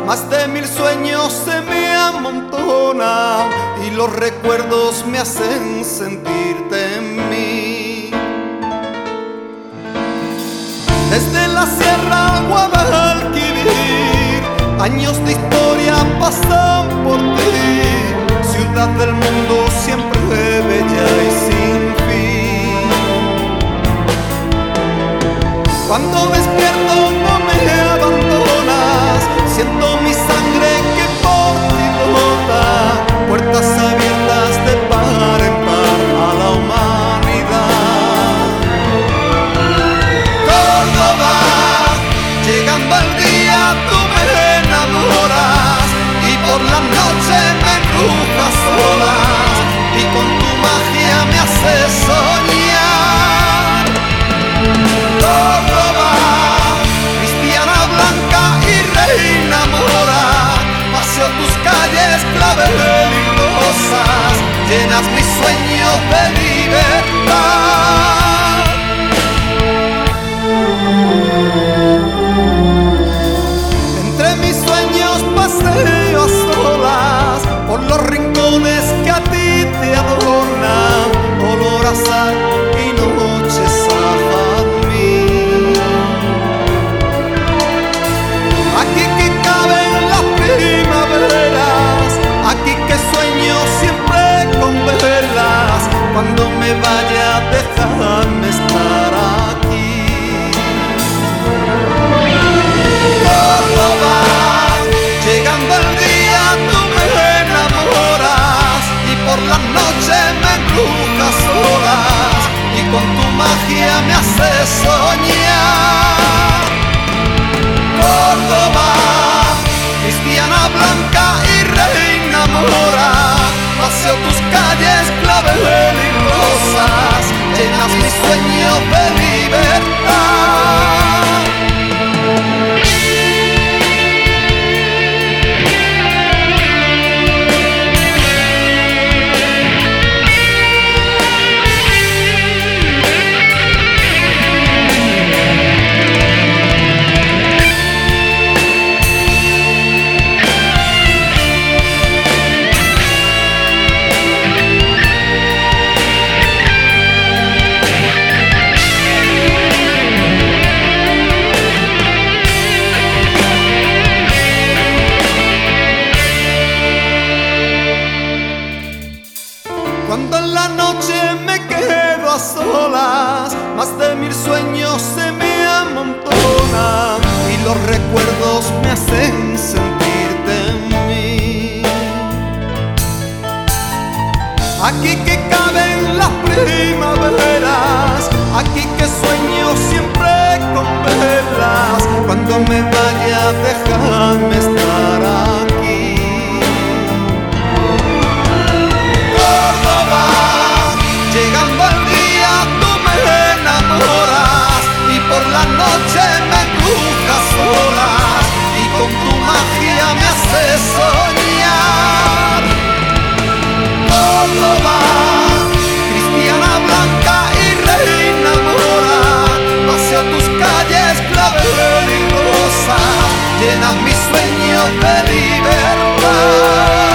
Más de 1000 sueños se me amontonan y los recuerdos me hacen sentirte en mí. Desde la Sierra al Guadalquivir, años de historia pasan por ti. Ciudad del mundo siempre bella y sin fin. Cuando despierto no me abandonas, siento mi sangre que por ti brota. Puertas abiertas de par en par a la humanidad. Córdoba, llegando al día tú me enamoras y por la noche me embrujas solas y con tu magia me haces soñar. Córdoba, cristiana blanca y reina mora, paseo tus calles clavel y rosas, llenas mis sueños de libertad. Entre mis sueños paseo a solas por los rincones que a ti te adornan, olor a sal y noches a jazmín. Aquí que caben las primaveras, aquí que sueño siempre con verlas. Cuando me vaya déjame estar aquí. Córdoba, llegando el día tú me enamoras y por la noche me embrujas solas y con tu magia me haces soñar. Córdoba, cristiana blanca y reina mora, paseo tus calles clavel y rosas, llenas mis sueños de libertad. Cuando en la noche me quedo a solas, más de 1000 sueños se me amontonan y los recuerdos me hacen sentirte en mí. Aquí que caben las primaveras, aquí que sueño siempre con verlas. Cuando me vaya déjame estar aquí. Llegando al día tú me enamoras y por la noche me embrujas solas y con tu magia me haces soñar. Córdoba, cristiana blanca y reina mora, paseo tus calles clavel y rosas, llenas mis sueños de libertad.